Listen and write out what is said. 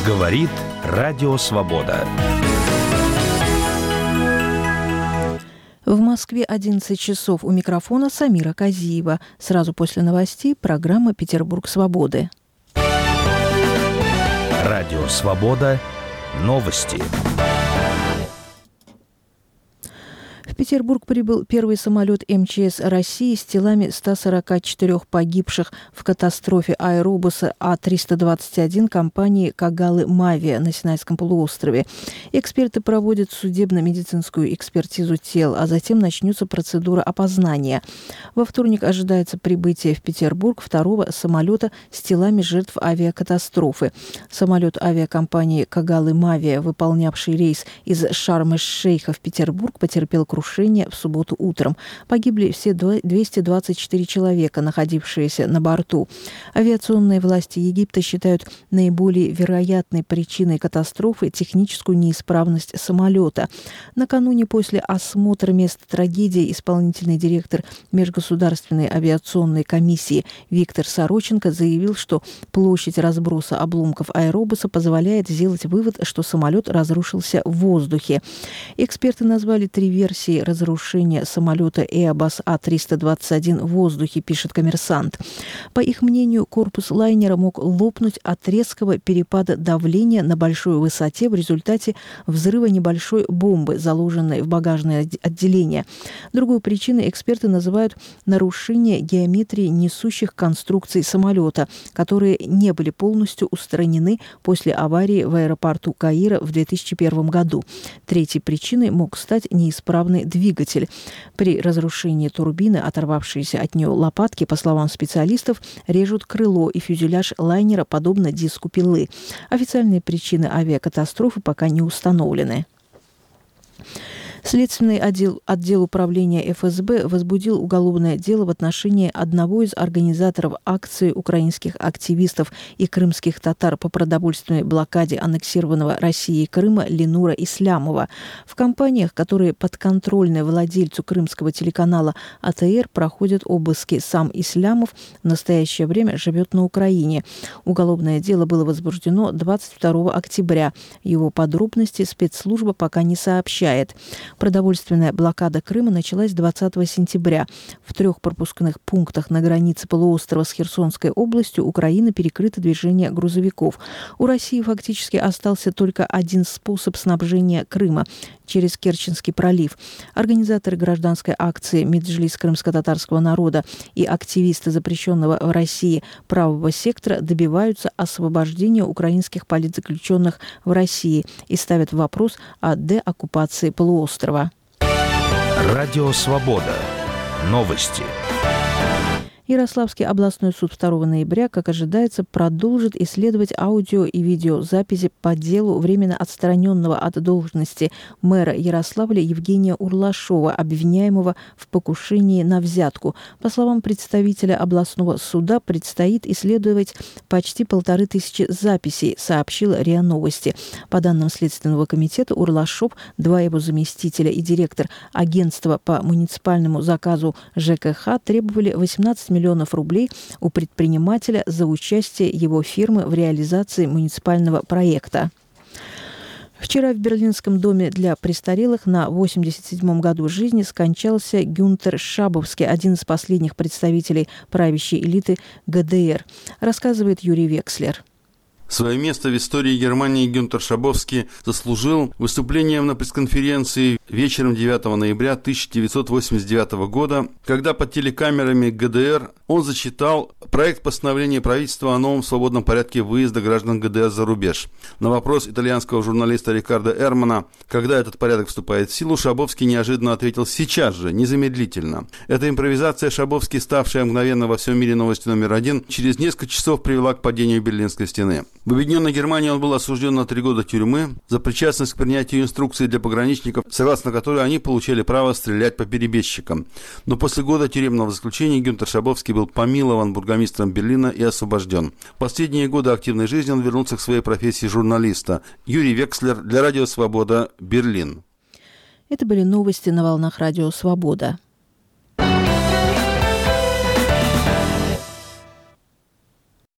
Говорит Радио Свобода. В Москве 11 часов. У микрофона Самира Казиева. Сразу после новостей программа «Петербург свободы». Радио Свобода. Новости. В Петербург прибыл первый самолет МЧС России с телами 144 погибших в катастрофе аэробуса А-321 компании «Кагалы-Мавия» на Синайском полуострове. Эксперты проводят судебно-медицинскую экспертизу тел, а затем начнется процедура опознания. Во вторник ожидается прибытие в Петербург второго самолета с телами жертв авиакатастрофы. Самолет авиакомпании «Кагалы-Мавия», выполнявший рейс из Шарм-эль-Шейха в Петербург, потерпел крушение в субботу утром. Погибли все 224 человека, находившиеся на борту. Авиационные власти Египта считают наиболее вероятной причиной катастрофы техническую неисправность самолета. Накануне после осмотра места трагедии исполнительный директор Межгосударственной авиационной комиссии Виктор Сороченко заявил, что площадь разброса обломков аэробуса позволяет сделать вывод, что самолет разрушился в воздухе. Эксперты назвали 3 версии разрушения самолета Airbus А-321 в воздухе, пишет «Коммерсант». По их мнению, корпус лайнера мог лопнуть от резкого перепада давления на большой высоте в результате взрыва небольшой бомбы, заложенной в багажное отделение. Другой причиной эксперты называют нарушение геометрии несущих конструкций самолета, которые не были полностью устранены после аварии в аэропорту Каира в 2001 году. Третьей причиной мог стать неисправный двигатель. При разрушении турбины, оторвавшиеся от нее лопатки, по словам специалистов, режут крыло и фюзеляж лайнера, подобно диску пилы. Официальные причины авиакатастрофы пока не установлены. Следственный отдел управления ФСБ возбудил уголовное дело в отношении одного из организаторов акции украинских активистов и крымских татар по продовольственной блокаде аннексированного Россией Крыма Ленура Ислямова. В компаниях, которые подконтрольны владельцу крымского телеканала АТР, проходят обыски. Сам Ислямов в настоящее время живет на Украине. Уголовное дело было возбуждено 22 октября. Его подробности спецслужба пока не сообщает. Продовольственная блокада Крыма началась 20 сентября. В 3 пропускных пунктах на границе полуострова с Херсонской областью Украины перекрыто движение грузовиков. У России фактически остался только один способ снабжения Крыма – через Керченский пролив. Организаторы гражданской акции «Меджлис крымско-татарского народа» и активисты запрещенного в России правого сектора добиваются освобождения украинских политзаключенных в России и ставят вопрос о деоккупации полуострова. Радио Свобода. Новости. Ярославский областной суд 2 ноября, как ожидается, продолжит исследовать аудио и видеозаписи по делу временно отстраненного от должности мэра Ярославля Евгения Урлашова, обвиняемого в покушении на взятку. По словам представителя областного суда, предстоит исследовать почти 1500 записей, сообщила РИА Новости. По данным Следственного комитета, Урлашов, 2 его заместителя и директор агентства по муниципальному заказу ЖКХ требовали 18 миллионов рублей у предпринимателя за участие его фирмы в реализации муниципального проекта. Вчера в Берлинском доме для престарелых на 87-м году жизни скончался Гюнтер Шабовский, один из последних представителей правящей элиты ГДР, рассказывает Юрий Векслер. Свое место в истории Германии Гюнтер Шабовский заслужил выступлением на пресс-конференции вечером 9 ноября 1989 года, когда под телекамерами ГДР он зачитал проект постановления правительства о новом свободном порядке выезда граждан ГДР за рубеж. На вопрос итальянского журналиста Рикардо Эрмана, когда этот порядок вступает в силу, Шабовский неожиданно ответил: «Сейчас же, незамедлительно». Эта импровизация Шабовский, ставшая мгновенно во всем мире новостью номер 1, через несколько часов привела к падению Берлинской стены. В Объединенной Германии он был осужден на 3 года тюрьмы за причастность к принятию инструкции для пограничников, согласно которой они получили право стрелять по перебежчикам. Но после года тюремного заключения Гюнтер Шабовский был помилован бургомистром Берлина и освобожден. В последние годы активной жизни он вернулся к своей профессии журналиста. Юрий Векслер для Радио Свобода, Берлин. Это были новости на волнах Радио Свобода.